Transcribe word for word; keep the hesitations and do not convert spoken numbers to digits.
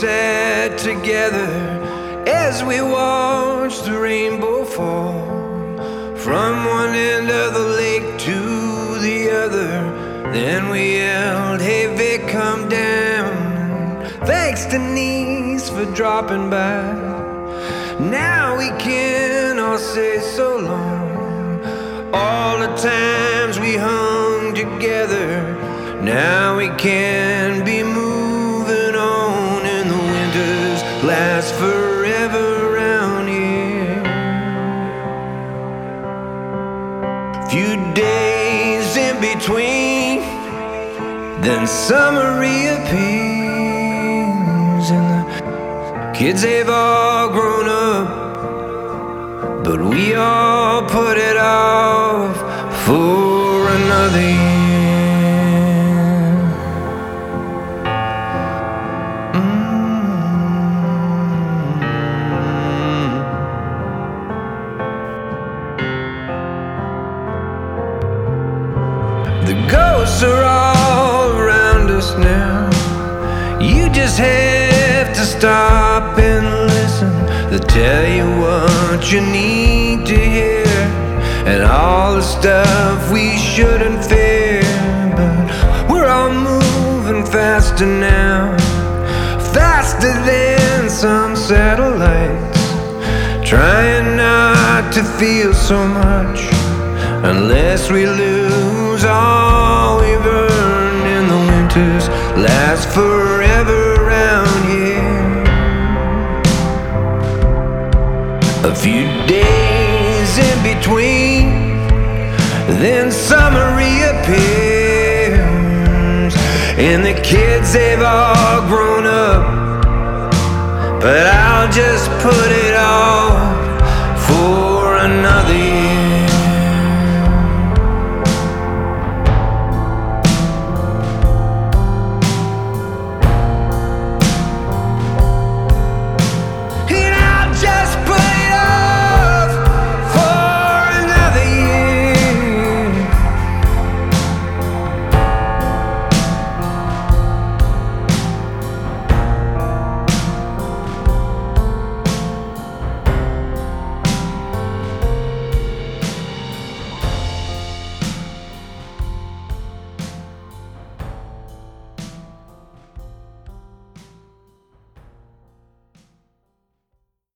sat together as we watched the rainbow fall from one end of the lake to the other. Then we yelled, "Hey Vic, come down." Thanks Denise for dropping by. Now we can all say so long. All the times we hung together. Now we can be moving on, and the winters last forever around here. Few days in between, then summer reappears, and the kids, they've all grown up, but we all put it off for another year. The ghosts are all around us now. You just have to stop and listen. They'll tell you what you need to hear, and all the stuff we shouldn't fear. But we're all moving faster now, faster than some satellites, trying not to feel so much, unless we lose all we've earned, and the winters last forever around here. A few days in between, then summer reappears, and the kids, they've all grown up, but I'll just put it off for another